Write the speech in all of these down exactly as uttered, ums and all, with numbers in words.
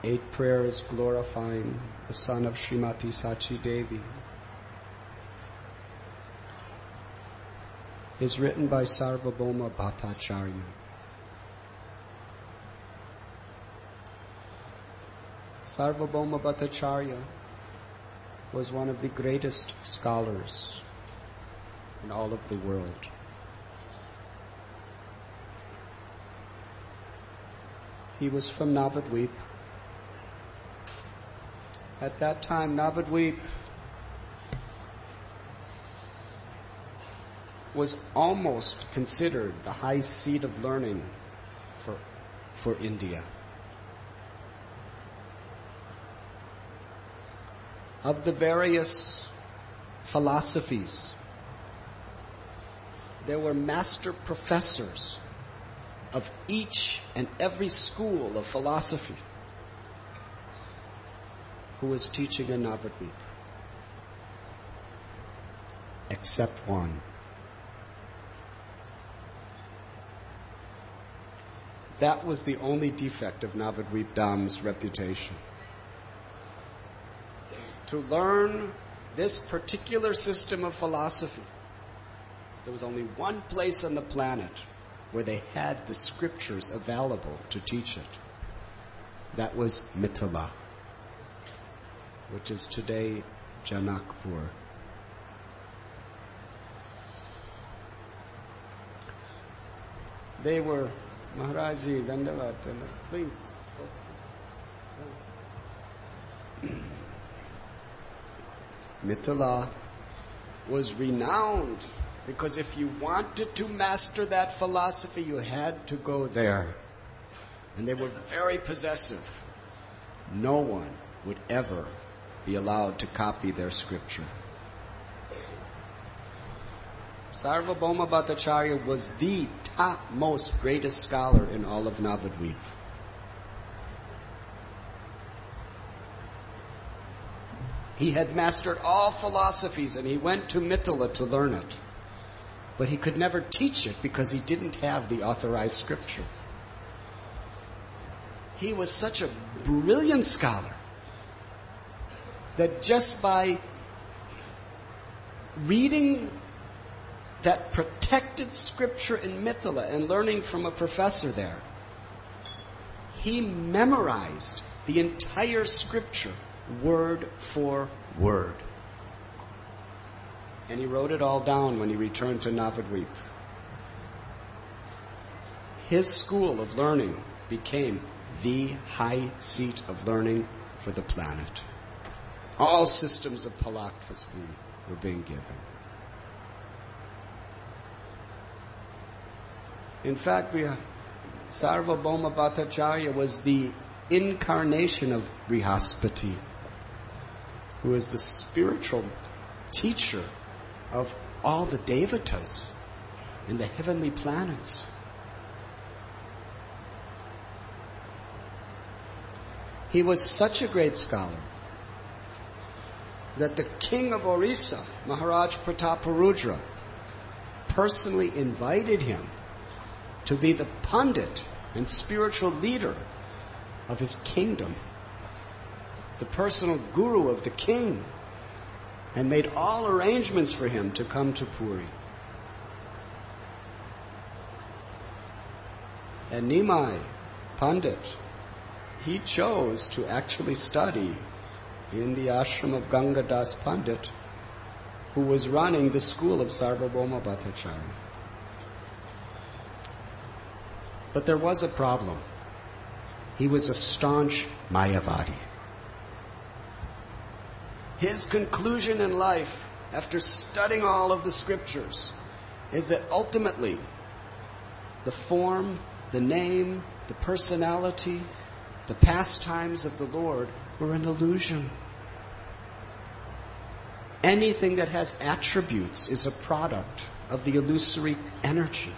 Eight prayers glorifying the son of Srimati Sachi Devi is written by Sarvabhauma Bhattacharya. Sarvabhauma Bhattacharya was one of the greatest scholars in all of the world. He was from Navadvip. At that time, Navadvip was almost considered the high seat of learning for, for India. Of the various philosophies, there were master professors of each and every school of philosophy who was teaching in Navadvip, except one. That was the only defect of Navadvip Dham's reputation. To learn this particular system of philosophy, there was only one place on the planet where they had the scriptures available to teach it. That was Mithila, which is today Janakpur. They were, Maharaji, Dandavat, please. Mithila was renowned because if you wanted to master that philosophy, you had to go there. And they were very possessive. No one would ever be allowed to copy their scripture. Sarvabhauma Bhattacharya was the topmost greatest scholar in all of Navadvip. He had mastered all philosophies and he went to Mithila to learn it. But he could never teach it because he didn't have the authorized scripture. He was such a brilliant scholar that just by reading that protected scripture in Mithila and learning from a professor there, he memorized the entire scripture word for word. And he wrote it all down when he returned to Navadvip. His school of learning became the high seat of learning for the planet. All systems of Palakvas were being given. In fact, we, Sarvabhauma Bhattacharya was the incarnation of Brihaspati, who is the spiritual teacher of all the devatas in the heavenly planets. He was such a great scholar that the king of Orissa, Maharaj Prataparudra, personally invited him to be the pundit and spiritual leader of his kingdom, the personal guru of the king, and made all arrangements for him to come to Puri. And Nimai, Pandit, he chose to actually study in the ashram of Gangadas Pandit, who was running the school of Sarvabhauma Bhattacharya. But there was a problem. He was a staunch Mayavadi. His conclusion in life, after studying all of the scriptures, is that ultimately the form, the name, the personality, the pastimes of the Lord were an illusion. Anything that has attributes is a product of the illusory energy.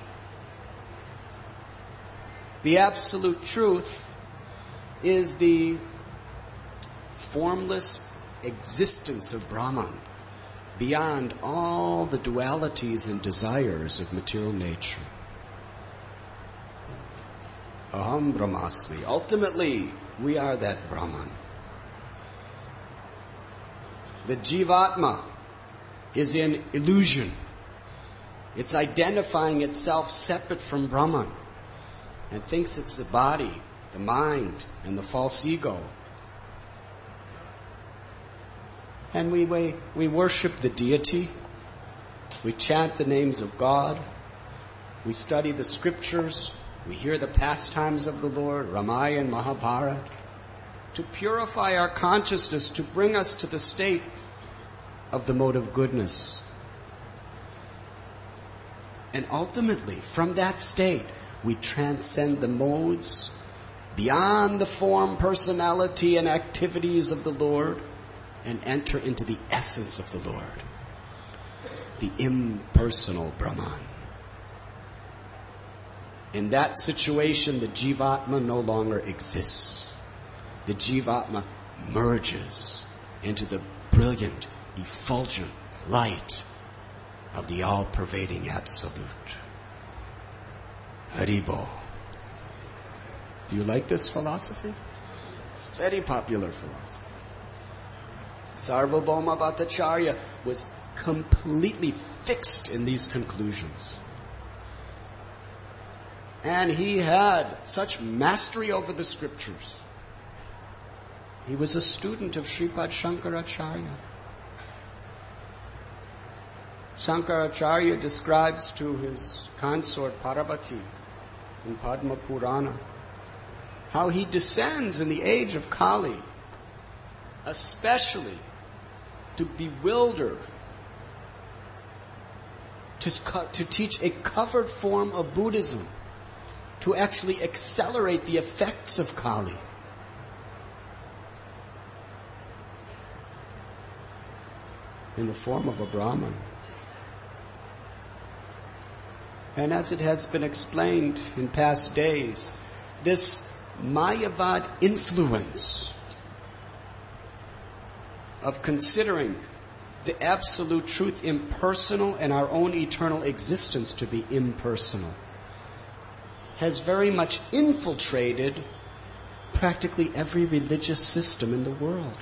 The absolute truth is the formless existence of Brahman beyond all the dualities and desires of material nature. Aham Brahmasmi. Ultimately, We are that Brahman. The Jivatma is in illusion. It's identifying itself separate from Brahman and thinks it's the body, the mind, and the false ego. And we, we, we worship the deity. We chant the names of God. We study the scriptures. We hear the pastimes of the Lord, Ramayana and Mahabharata, to purify our consciousness, to bring us to the state of the mode of goodness. And ultimately, from that state, we transcend the modes, beyond the form, personality, and activities of the Lord, and enter into the essence of the Lord, the impersonal Brahman. In that situation, the Jivatma no longer exists. The Jivatma merges into the brilliant, effulgent light of the all-pervading Absolute. Haribo. Do you like this philosophy? It's very popular philosophy. Sarvabhauma Bhattacharya was completely fixed in these conclusions. And he had such mastery over the scriptures. He was a student of Sripad Shankaracharya. Shankaracharya describes to his consort Parvati in Padma Purana how he descends in the age of Kali, especially to bewilder, to, to teach a covered form of Buddhism, to actually accelerate the effects of Kali. In the form of a Brahman. And as it has been explained in past days, this Mayavad influence of considering the absolute truth impersonal and our own eternal existence to be impersonal has very much infiltrated practically every religious system in the world.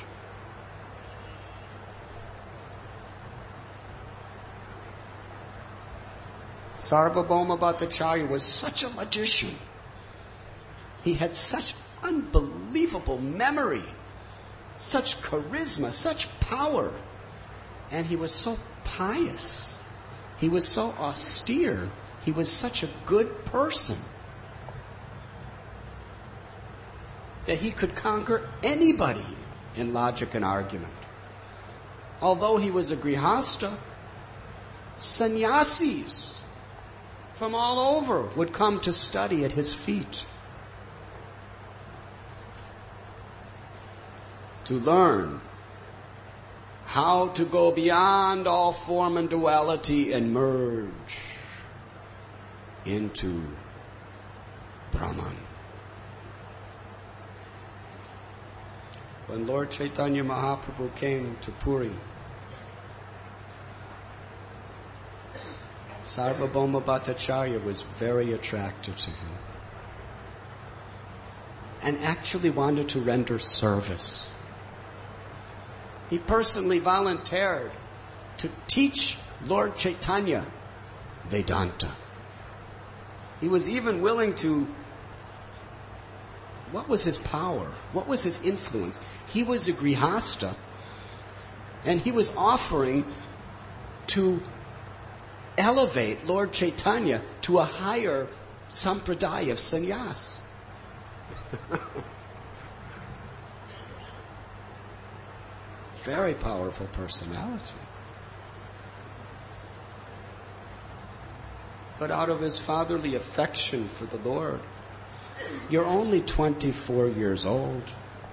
Sarvabhauma Bhattacharya was such a magician. He had such unbelievable memory, such charisma, such power. And he was so pious. He was so austere. He was such a good person that he could conquer anybody in logic and argument. Although he was a grihasta, sannyasis from all over would come to study at his feet, to learn how to go beyond all form and duality and merge into Brahman. When Lord Chaitanya Mahaprabhu came to Puri, Sarvabhauma Bhattacharya was very attracted to him and actually wanted to render service. He personally volunteered to teach Lord Chaitanya Vedanta. He was even willing to... What was his power? What was his influence? He was a grihasta, and he was offering to elevate Lord Chaitanya to a higher sampradaya of sannyas. Very powerful personality. But out of his fatherly affection for the Lord, you're only twenty-four years old,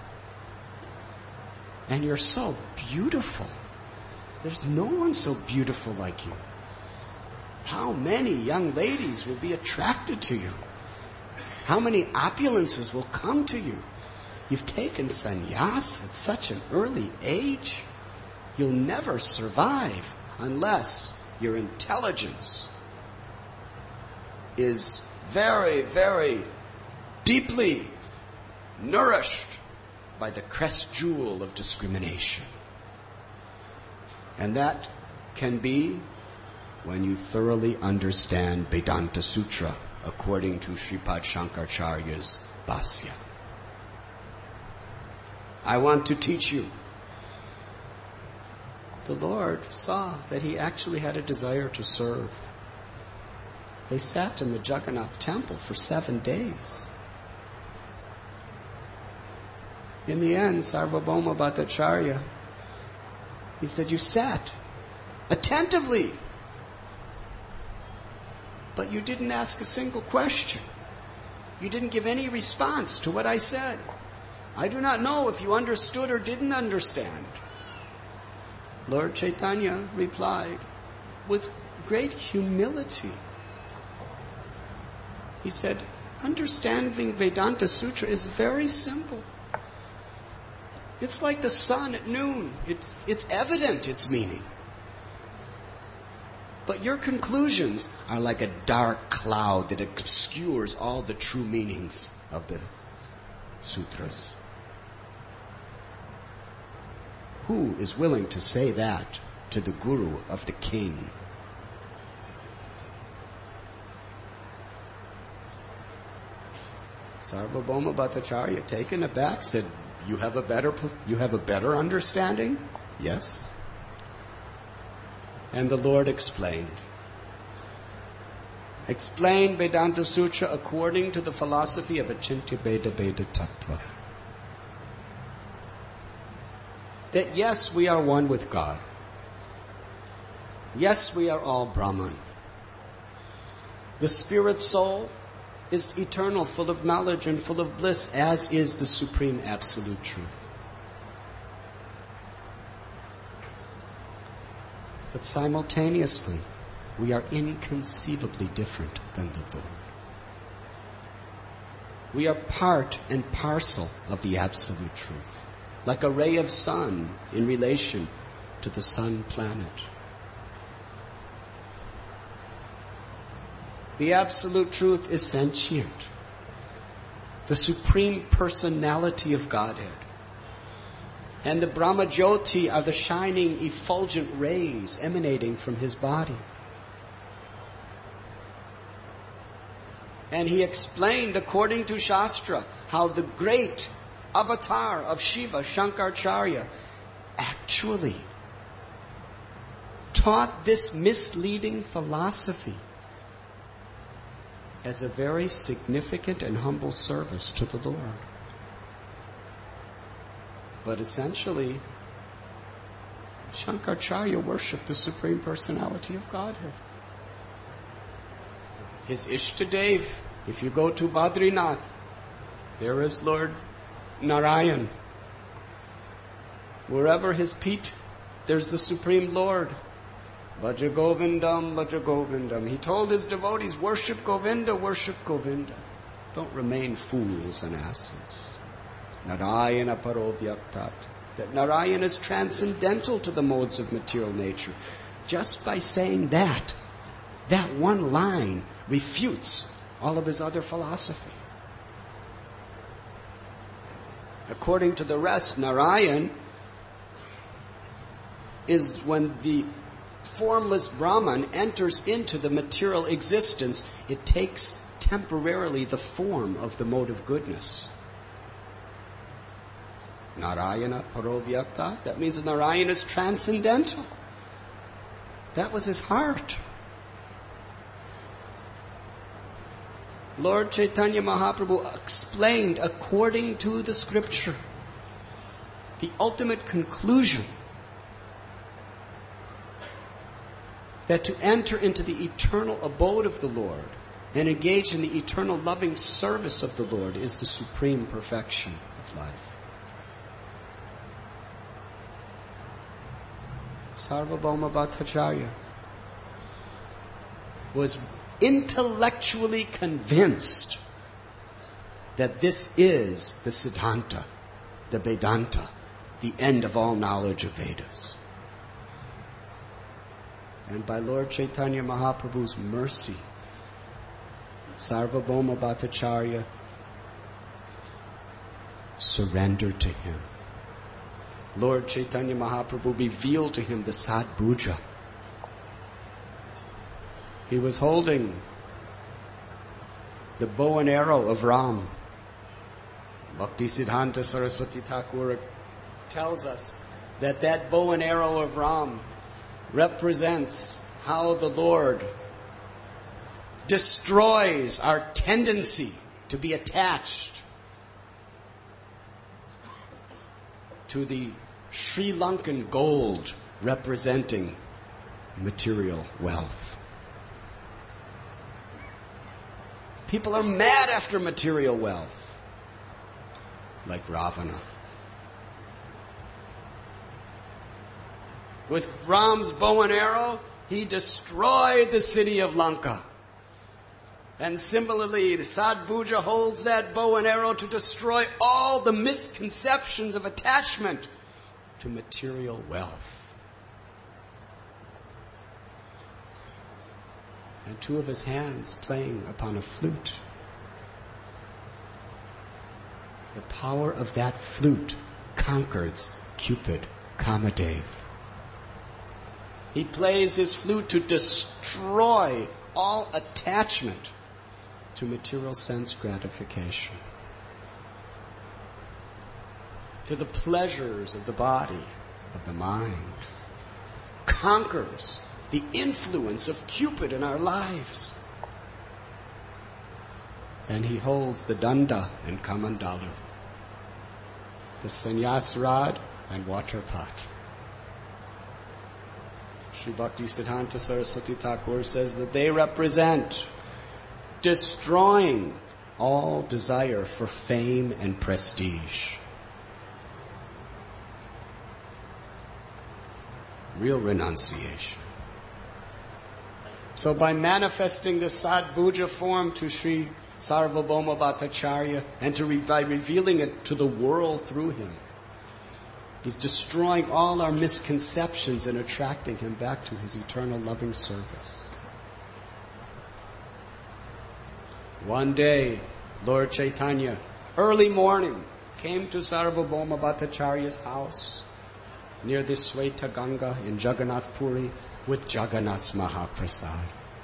and you're so beautiful. There's no one so beautiful like you. How many young ladies will be attracted to you? How many opulences will come to you? You've taken sannyas at such an early age. You'll never survive unless your intelligence is very, very deeply nourished by the crest jewel of discrimination. And that can be when you thoroughly understand Vedanta Sutra according to Sripad Shankaracharya's Bhasya. I want to teach you. The Lord saw that he actually had a desire to serve. They sat in the Jagannath temple for seven days. In the end, Sarvabhauma Bhattacharya, he said, you sat attentively, but you didn't ask a single question. You didn't give any response to what I said. I do not know if you understood or didn't understand. Lord Chaitanya replied with great humility. He said, understanding Vedanta Sutra is very simple. It's like the sun at noon. It's, it's evident its meaning. But your conclusions are like a dark cloud that obscures all the true meanings of the sutras. Who is willing to say that to the guru of the king? Sarvabhauma Bhattacharya, taken aback, said, You have a better, you have a better understanding? Yes. And the Lord explained. Explained Vedanta Sutra according to the philosophy of Achintya Bheda Bheda Tattva. That yes, we are one with God. Yes, we are all Brahman. The spirit soul is eternal, full of knowledge and full of bliss, as is the supreme absolute truth. But simultaneously, we are inconceivably different than the Lord. We are part and parcel of the absolute truth, like a ray of sun in relation to the sun planet. The absolute truth is sentient, the supreme personality of Godhead. And the Brahma Jyoti are the shining, effulgent rays emanating from his body. And he explained, according to Shastra, how the great avatar of Shiva, Shankaracharya, actually taught this misleading philosophy as a very significant and humble service to the Lord. But essentially, Shankaracharya worshipped the Supreme Personality of Godhead. His Ishtadev, if you go to Badrinath, there is Lord Narayan. Wherever his feet, there's the Supreme Lord. Bhaja Govindam, Bhaja Govindam. He told his devotees, worship Govinda, worship Govinda. Don't remain fools and asses. Narayana Parovyaktat. That Narayan is transcendental to the modes of material nature. Just by saying that, that one line refutes all of his other philosophy. According to the rest, Narayan is when the formless Brahman enters into the material existence, it takes temporarily the form of the mode of goodness. Narayana Parovyakta, that means Narayan is transcendental. That was his heart. Lord Chaitanya Mahaprabhu explained according to the scripture the ultimate conclusion that to enter into the eternal abode of the Lord and engage in the eternal loving service of the Lord is the supreme perfection of life. Sarvabhauma Bhattacharya was intellectually convinced that this is the Siddhanta, the Vedanta, the end of all knowledge of Vedas. And by Lord Chaitanya Mahaprabhu's mercy, Sarvabhauma Bhattacharya surrender to him. Lord Chaitanya Mahaprabhu revealed to him the Sadbhuja. He was holding the bow and arrow of Ram. Bhaktisiddhanta Saraswati Thakur tells us that that bow and arrow of Ram represents how the Lord destroys our tendency to be attached to the Sri Lankan gold representing material wealth. People are mad after material wealth, like Ravana. With Ram's bow and arrow, he destroyed the city of Lanka. And similarly, the Sadbhuja holds that bow and arrow to destroy all the misconceptions of attachment to material wealth. And two of his hands playing upon a flute. The power of that flute conquers Cupid, Kamadev. He plays his flute to destroy all attachment to material sense gratification, to the pleasures of the body, of the mind. Conquers the influence of Cupid in our lives. And he holds the danda and kamandalu, the sannyas rod and water pot. Sri Bhaktisiddhanta Saraswati Thakur says that they represent destroying all desire for fame and prestige. Real renunciation. So by manifesting the Sadbhuja form to Sri Sarvabhauma Bhattacharya and to re- by revealing it to the world through him, he's destroying all our misconceptions and attracting him back to his eternal loving service. One day, Lord Chaitanya, early morning, came to Sarvabhauma Bhattacharya's house near the Sweta Ganga in Jagannath Puri with Jagannath's Mahaprasad.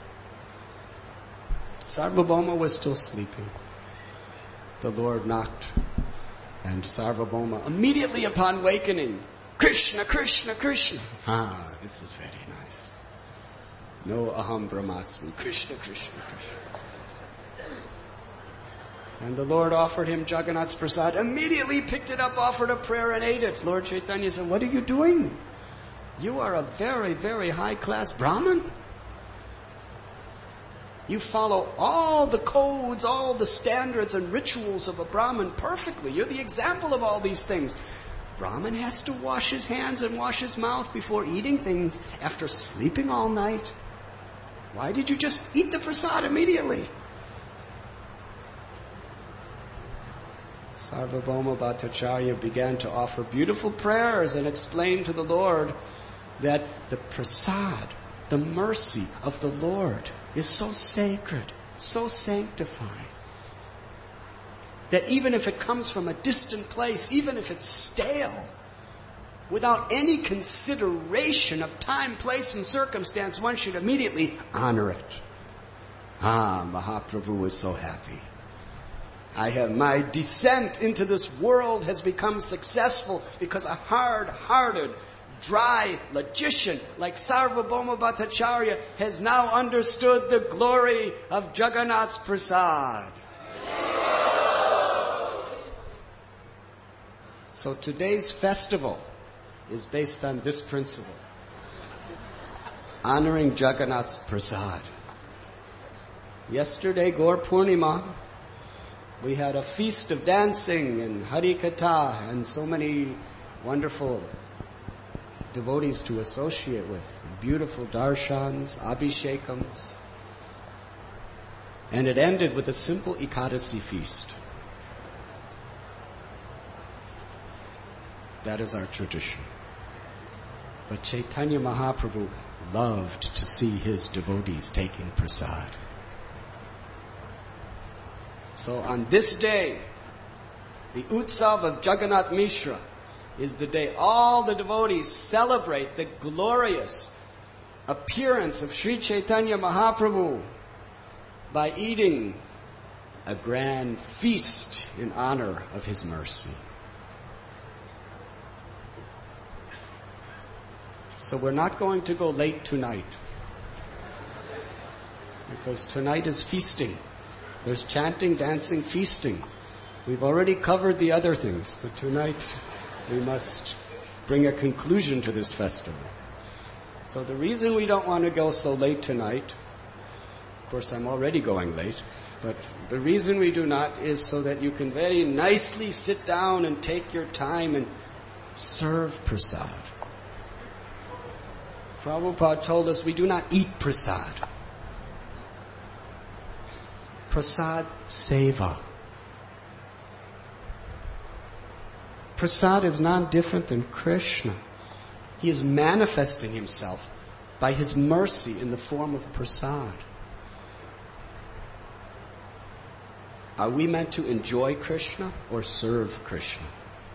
Sarvabhauma was still sleeping. The Lord knocked, and Sarvabhauma, immediately upon wakening, Krishna, Krishna, Krishna. Ah, this is very nice. No aham brahmasmi. Krishna, Krishna, Krishna. And the Lord offered him Jagannath's prasad, immediately picked it up, offered a prayer, and ate it. Lord Chaitanya said, "What are you doing? You are a very, very high-class Brahmin. You follow all the codes, all the standards and rituals of a Brahmin perfectly. You're the example of all these things. Brahmin has to wash his hands and wash his mouth before eating things after sleeping all night. Why did you just eat the prasad immediately?" Sarvabhauma Bhattacharya began to offer beautiful prayers and explain to the Lord that the prasad, the mercy of the Lord, is so sacred, so sanctified, that even if it comes from a distant place, even if it's stale, without any consideration of time, place, and circumstance, one should immediately honor it. Ah, Mahaprabhu was so happy. I have, my descent into this world has become successful because a hard-hearted, dry logician like Sarvabhauma Bhattacharya has now understood the glory of Jagannath's prasad. So today's festival is based on this principle, honoring Jagannath's prasad. Yesterday, Gaur Purnima, we had a feast of dancing and Hari Katha and so many wonderful devotees to associate with. Beautiful darshans, abhishekams. And it ended with a simple Ekadasi feast. That is our tradition. But Chaitanya Mahaprabhu loved to see his devotees taking prasad. So on this day, The Utsav of Jagannath Mishra is the day all the devotees celebrate the glorious appearance of Sri Chaitanya Mahaprabhu by eating a grand feast in honor of his mercy. So we're not going to go late tonight, because tonight is feasting. There's chanting, dancing, feasting. We've already covered the other things, but tonight we must bring a conclusion to this festival. So the reason we don't want to go so late tonight, of course I'm already going late, but the reason we do not is so that you can very nicely sit down and take your time and serve prasad. Prabhupada told us we do not eat prasad. Prasad seva. Prasad is not different than Krishna. He is manifesting himself by his mercy in the form of prasad. Are we meant to enjoy Krishna or serve Krishna?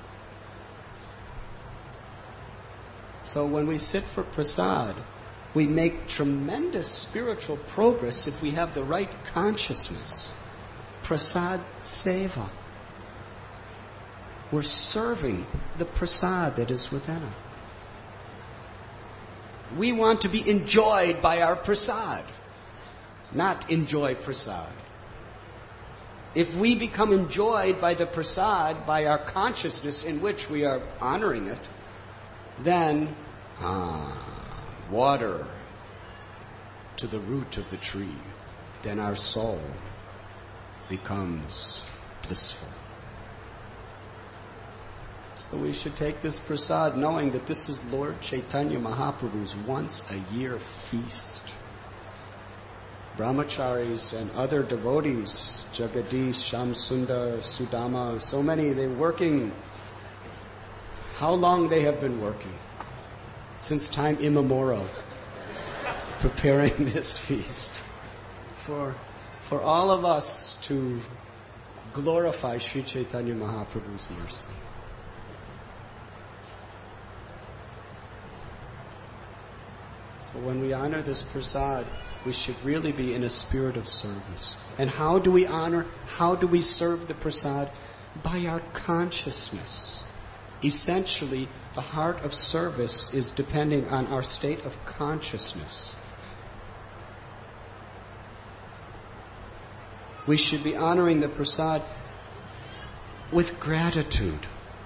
So when we sit for prasad, we make tremendous spiritual progress if we have the right consciousness. Prasad seva. We're serving the prasad that is within us. We want to be enjoyed by our prasad, not enjoy prasad. If we become enjoyed by the prasad, by our consciousness in which we are honoring it, then, ah, water to the root of the tree, then our soul becomes blissful. So we should take this prasad knowing that this is Lord Chaitanya Mahaprabhu's once a year feast. Brahmacharis and other devotees, Jagadish, Shamsundar, Sudama, so many, they're working. How long they have been working? Since time immemorial, preparing this feast. For, for all of us to glorify Sri Chaitanya Mahaprabhu's mercy. So when we honor this prasad, we should really be in a spirit of service. And how do we honor, how do we serve the prasad? By our consciousness. Essentially, the heart of service is depending on our state of consciousness. We should be honoring the prasad with gratitude.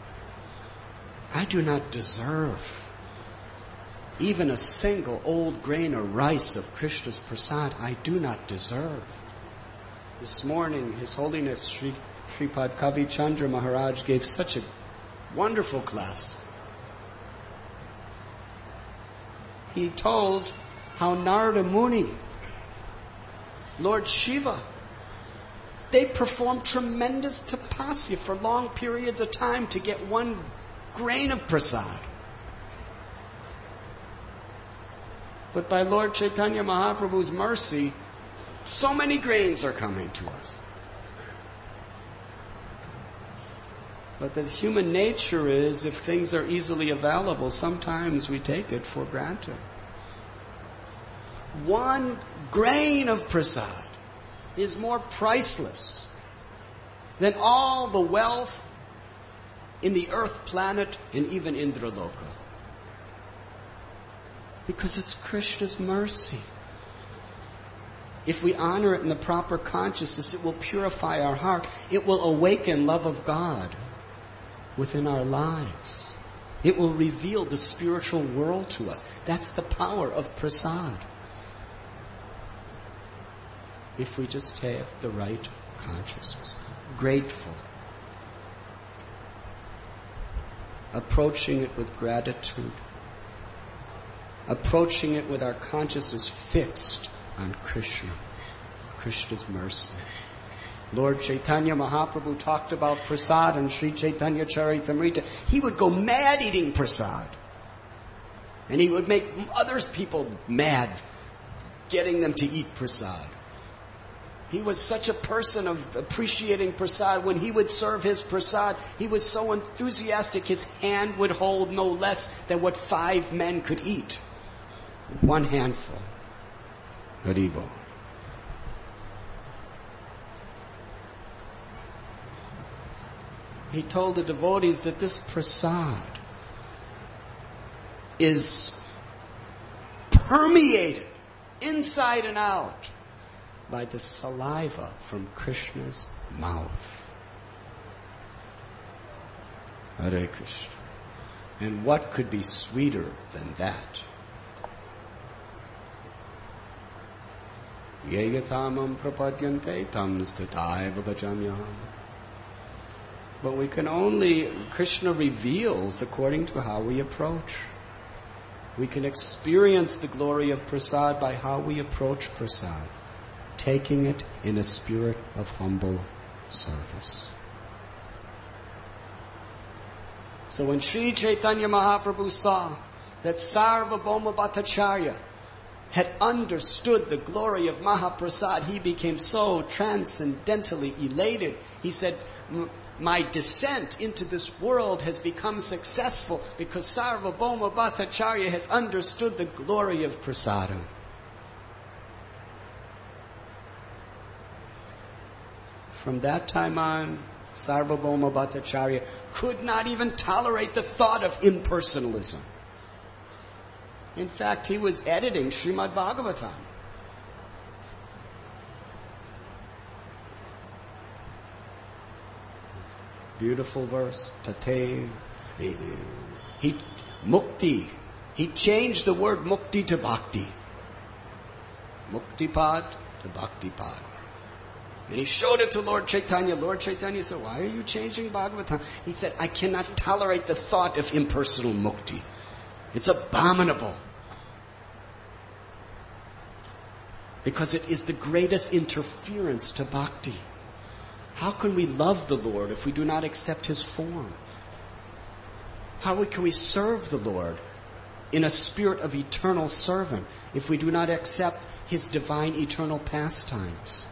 I do not deserve even a single old grain of rice of Krishna's prasad. I do not deserve. This morning, His Holiness Sri Sripad Kavi Chandra Maharaj gave such a wonderful class. He told how Narada Muni, Lord Shiva, they performed tremendous tapasya for long periods of time to get one grain of prasad. But by Lord Chaitanya Mahaprabhu's mercy, so many grains are coming to us. But the human nature is, if things are easily available, sometimes we take it for granted. One grain of prasad is more priceless than all the wealth in the earth planet and even Indraloka. Because it's Krishna's mercy. If we honor it in the proper consciousness, it will purify our heart. It will awaken love of God within our lives. It will reveal the spiritual world to us. That's the power of prasad. If we just have the right consciousness. Grateful. Approaching it with gratitude. Approaching it with our consciousness fixed on Krishna, Krishna's mercy. Lord Chaitanya Mahaprabhu talked about prasad and Sri Chaitanya Charitamrita. He would go mad eating prasad. And he would make others people mad, getting them to eat prasad. He was such a person of appreciating prasad. When he would serve his prasad, he was so enthusiastic, his hand would hold no less than what five men could eat. One handful. Haribo. He told the devotees that this prasad is permeated inside and out by the saliva from Krishna's mouth. Hare Krishna. And what could be sweeter than that? Yeyatamam prapadyante tam stataiva bhajamyaham. But we can only, Krishna reveals according to how we approach. We can experience the glory of prasad by how we approach prasad, taking it in a spirit of humble service. So when Sri Chaitanya Mahaprabhu saw that Sarvabhauma Bhattacharya had understood the glory of Mahaprasad, he became so transcendentally elated. He said, my descent into this world has become successful because Sarvabhauma Bhattacharya has understood the glory of prasadam. From that time on, Sarvabhauma Bhattacharya could not even tolerate the thought of impersonalism. In fact, he was editing Srimad Bhagavatam. Beautiful verse. Tate. He, mukti. He changed the word mukti to bhakti. Muktipad to bhaktipad. And he showed it to Lord Chaitanya. Lord Chaitanya said, why are you changing Bhagavatam? He said, I cannot tolerate the thought of impersonal mukti. It's abominable. Because it is the greatest interference to bhakti. How can we love the Lord if we do not accept His form? How can we serve the Lord in a spirit of eternal servant if we do not accept His divine eternal pastimes?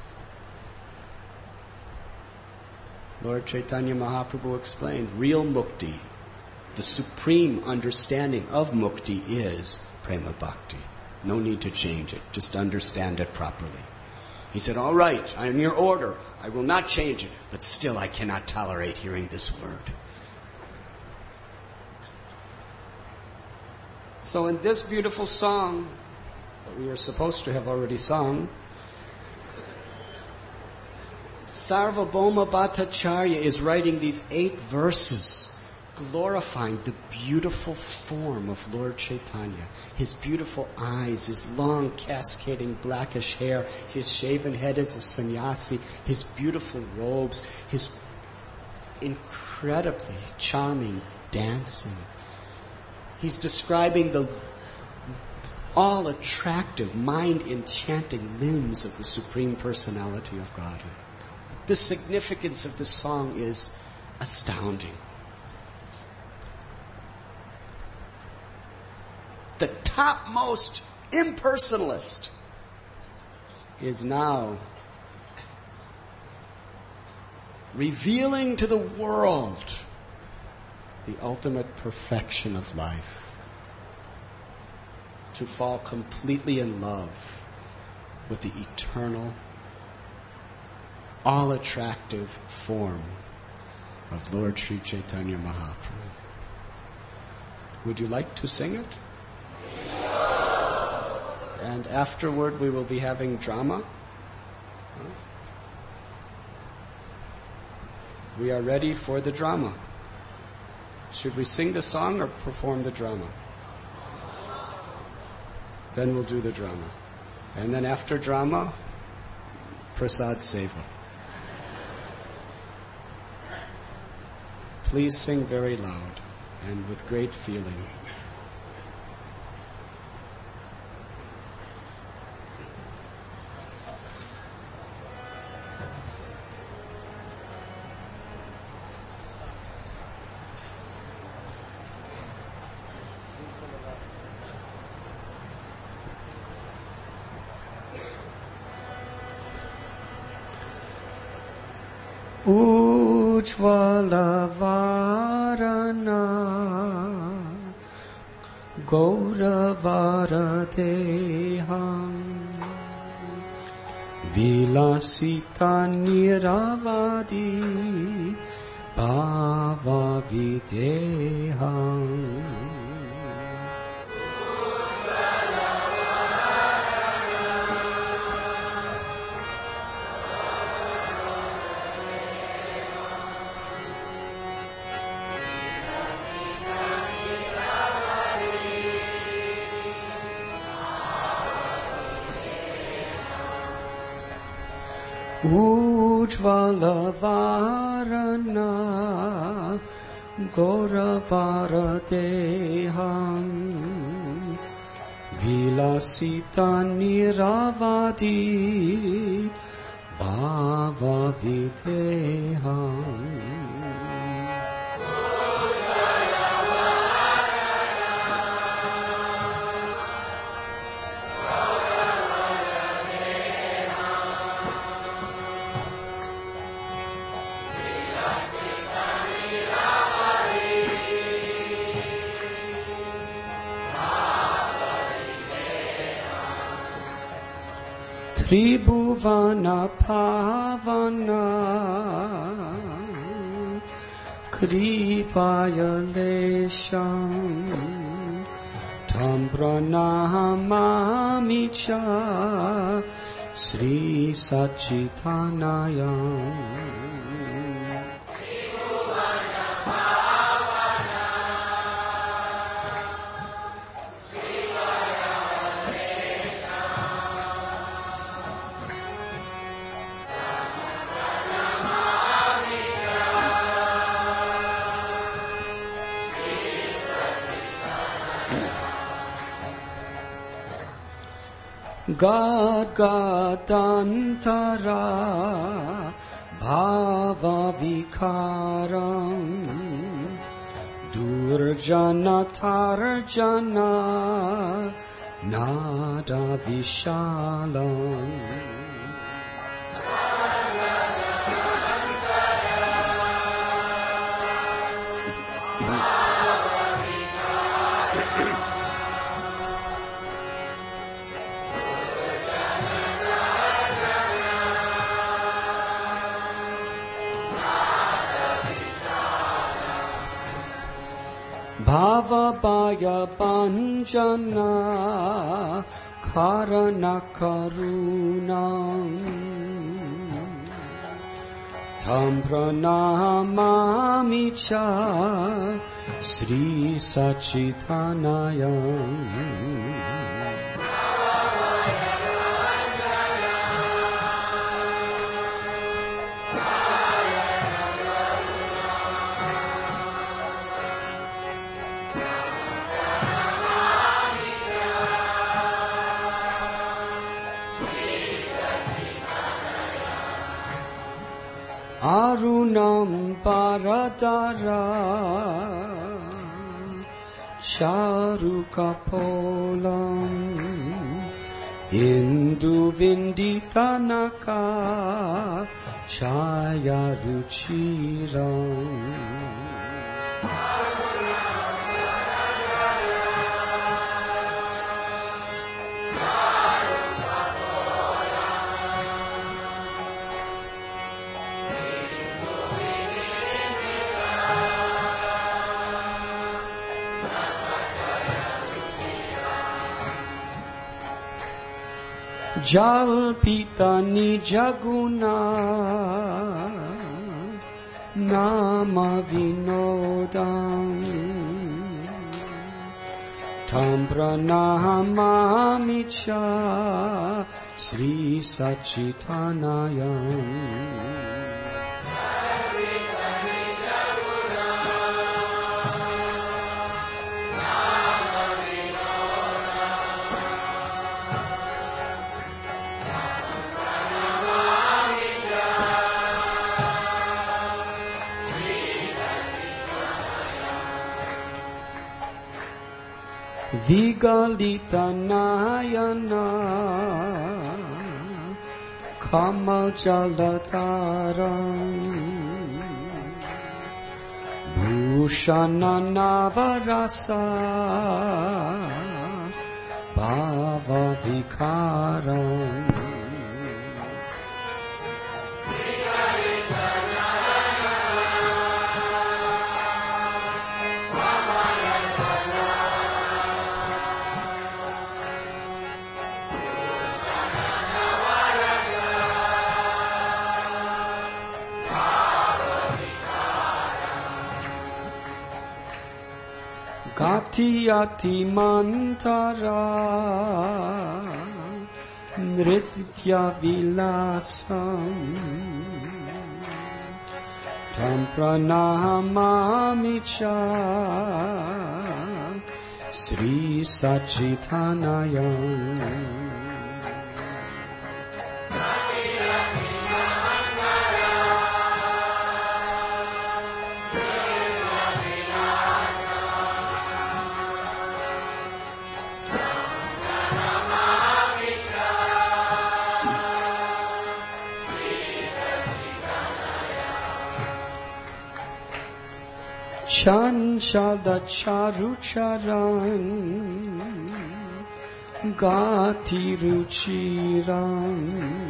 Lord Chaitanya Mahaprabhu explained, real mukti, the supreme understanding of mukti is prema bhakti. No need to change it. Just understand it properly. He said, all right, I am your order. I will not change it. But still I cannot tolerate hearing this word. So in this beautiful song that we are supposed to have already sung, Sarvabhauma Bhattacharya is writing these eight verses glorifying the beautiful form of Lord Chaitanya, his beautiful eyes, his long cascading blackish hair, his shaven head as a sannyasi, his beautiful robes, his incredibly charming dancing. He's describing the all attractive, mind-enchanting limbs of the Supreme Personality of Godhead. The significance of the song is astounding. The topmost impersonalist is now revealing to the world the ultimate perfection of life. To fall completely in love with the eternal, all-attractive form of Lord Sri Chaitanya Mahaprabhu. Would you like to sing it? And afterward we will be having drama. We are ready for the drama. Should we sing the song or perform the drama? Then we'll do the drama. And then after drama, Prasad Seva. Please sing very loud and with great feeling. Ujjvala-varana Gauravara-deham Vilasita-niravadi Bhava-videham Ujjvala-varana Gauravara-deham Vilasita-niravadi Bhava-videham Tribhuvana-pavana Kripayalesham Tam pranamami cha Sri Satchitanayam Gadgadantara Bhava-vikaram Durjana-tarjana Nada-vishalam Bhava-bhaya-bhanjana Karana-karunam Tam pranamami cha Sri Satchitanayam Arunam Paradara Charukapolam Indu Vinditanaka Chaya Ruchiram Jalpita nijaguna Nama vinodam Tam pranamami cha Sri Satchitanayam Vigalita-nayana Kamal Jalataram Bhushana Navarasa Bhava Vikaram Gati ati mantara Nritya vilasam Tam pranamamicha Sri Sachitanayam Chanchada charucharan Gati ruchiran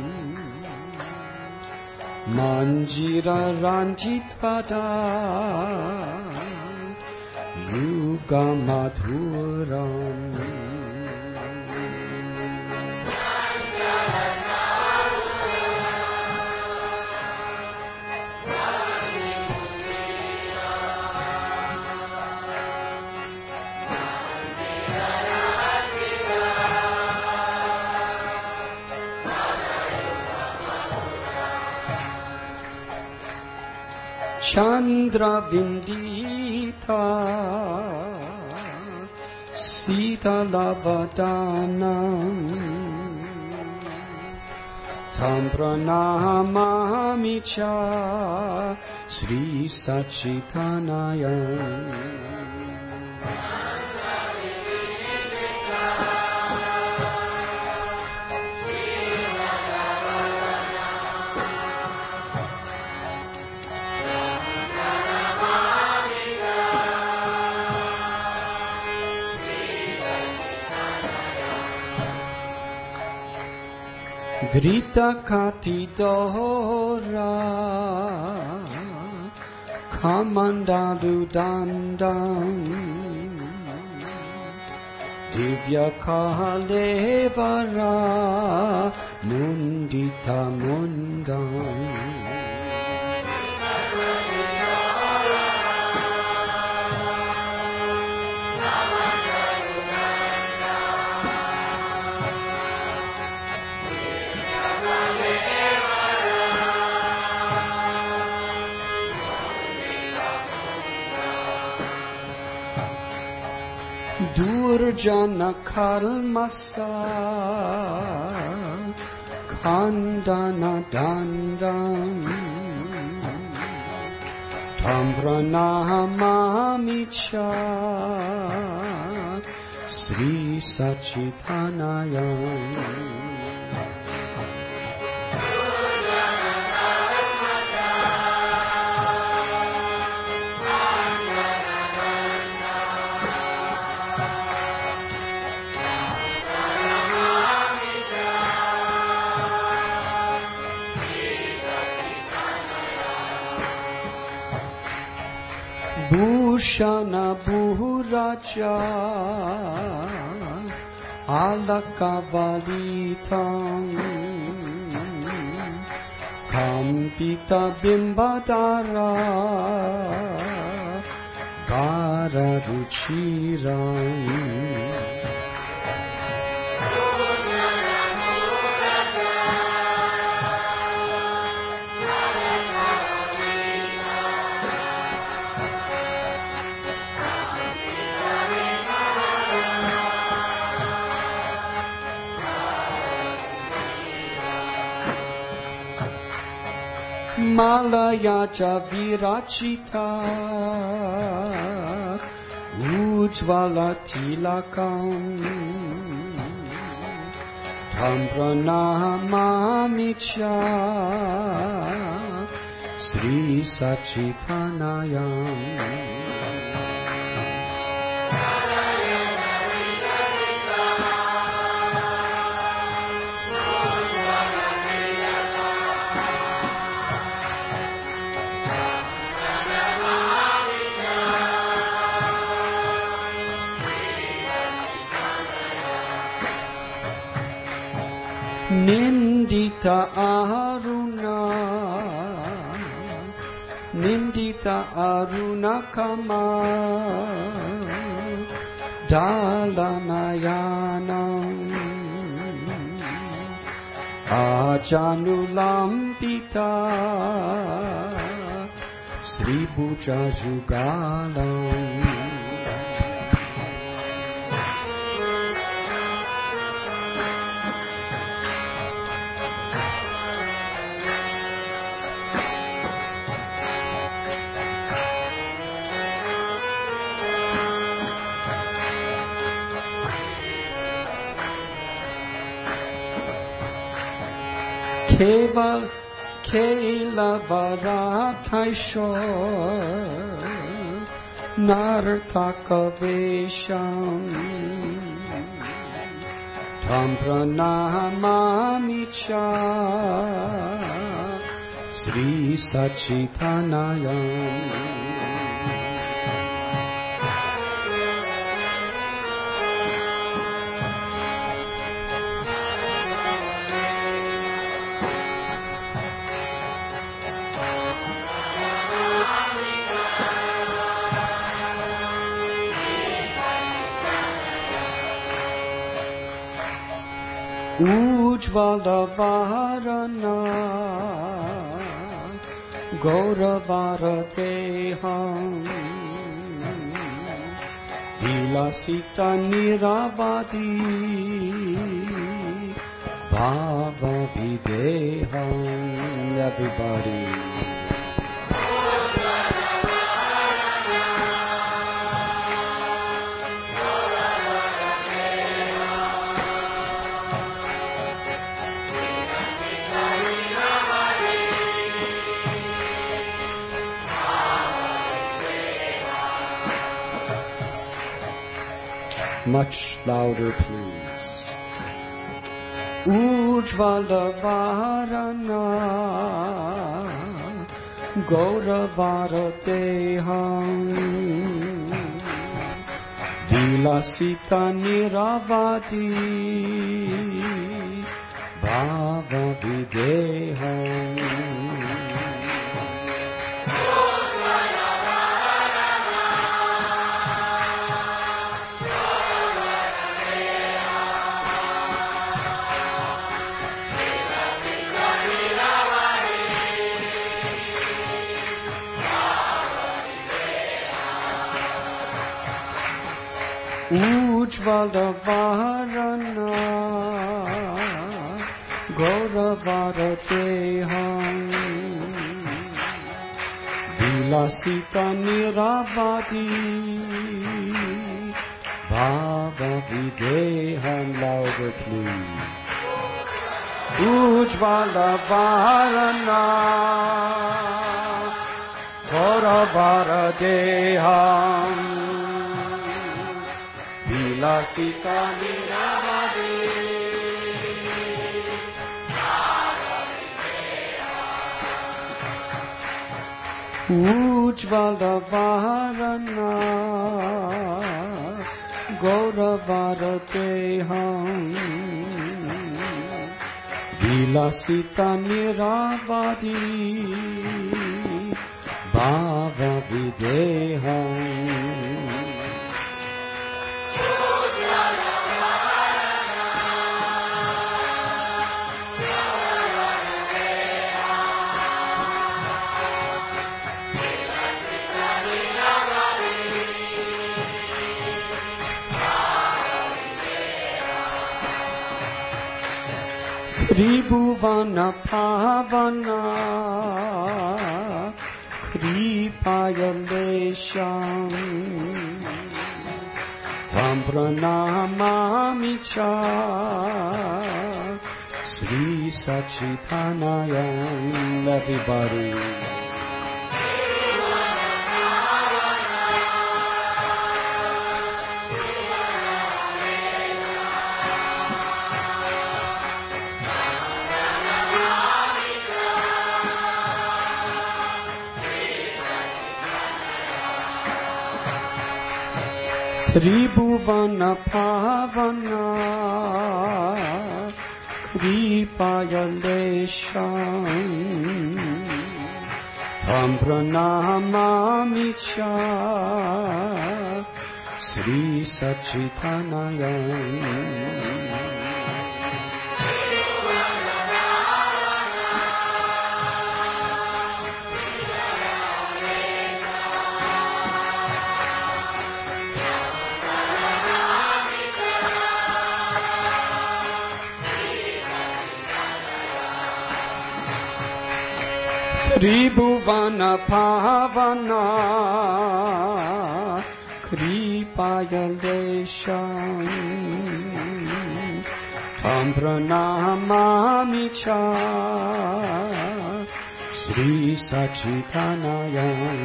Manjira ranjitvada Yuga madhuram Chandra Vindita Sita Lavadhanam Tampranamamicha Sri Sachitanayam Drita Kati Dora Kamandalu Dandam Divya Kalevara Mundita Mundam Durjana Kalmasa Khandana Dandam Tampranamamicha Sri Sachitanayam Bhushana Bhuraja Alakavalitam Kampita Bimbadara Vararuchiram Malaya cha virachita Ujvala tilakam Tam pranamami cha Sri Sachitanayam. Nindita Aruna, Nindita Aruna Kama, Dalanayanam, Ajanulambita, Sri Bhuja Jugalam. Keval Kela Bharatkaishor Nartakavesham Tam Pranamami cha Sri Sachitanayam. Ujvala Varana Gauravarteham Vilasita Niravati Bhava Videham. Everybody. Much louder, please. Ujvala Varana Gauravarteham Vilasita Niravati Bhava Videham. Ujvala Varana Gauravarteham Vilasita Niravati Bhava Videham. Louder, please. Ujvala Varana Gauravarteham Vilasita Niravati Ujvala Varana Gauravarteham Vilasita Niravati Bhava Videham. Tribhuvana Pavana Kripayalesham Tam Pranamami cha Sri Sachitanaya. Everybody. Tribhuvana Pavana Kripaya Lesham Tam Pranamami Cha Sri Sachitanaya. Tribhuvana Pavana Kripaya Lesham Tam Pranamami Cha Sri Sachitanaya.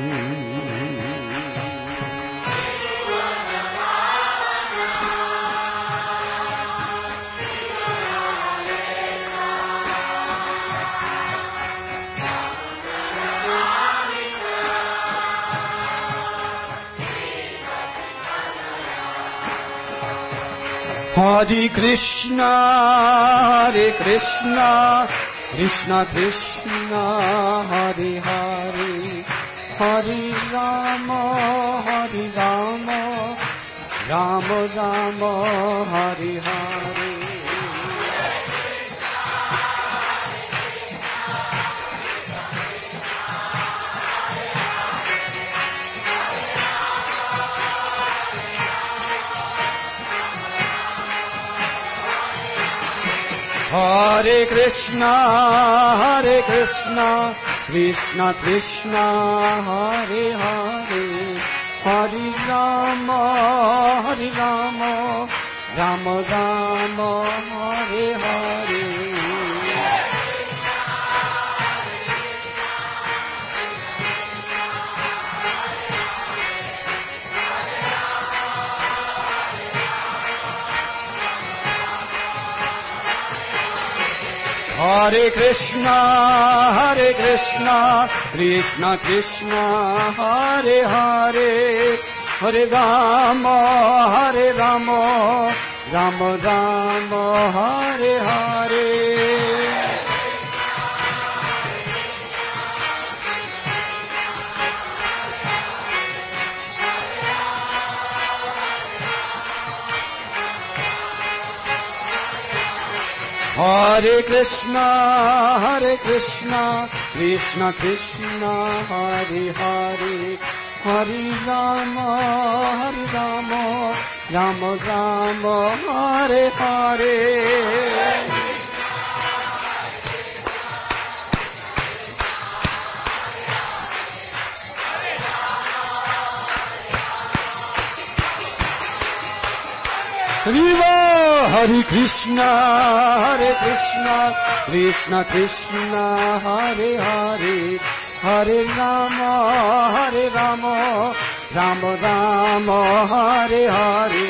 Hare Krishna, Hare Krishna, Krishna Krishna, Hare Hare, Hare Rama, Hare Rama, Rama Rama, Hare Hare. Hare Krishna, Hare Krishna, Krishna Krishna, Hare Hare, Hare Rama, Hare Rama, Rama Rama, Hare Hare. Hare Krishna, Hare Krishna, Krishna Krishna, Hare Hare, Hare Rama, Hare Rama, Rama Rama, Hare Hare. Hare Krishna, Hare Krishna, Krishna Krishna, Hare Hare, Hare Rama, Hare Rama, Rama Rama, Hare Hare. Viva Hare Krishna, Hare Krishna, Krishna Krishna, Hare Hare, Hare Rama, Hare Rama, Rama Rama, Hare Hare.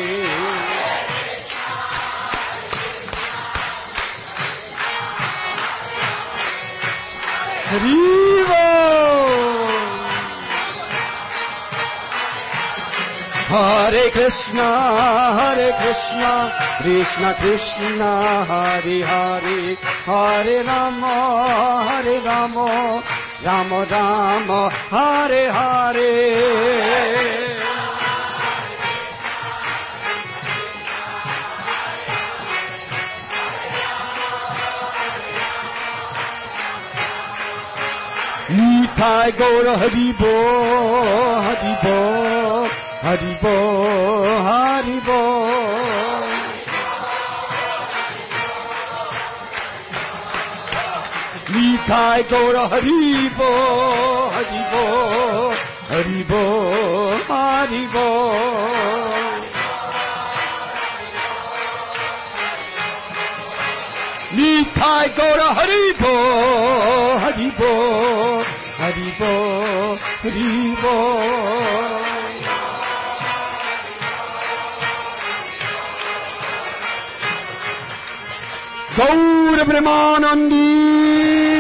Viva Hare Krishna, Hare Krishna, Krishna Krishna, Hare Hare, Hare Rama, Hare Rama, Rama Rama, Hare Hare. Nitai Gaura Haribo, Haribo, Haribo, Haribo. Nitai Gaura Haribo, Haribo, Haribo, Haribo. Nitai Nitai Gaura Haribo, Haribo, Haribo, Haribo. Gaura Brahmanandi.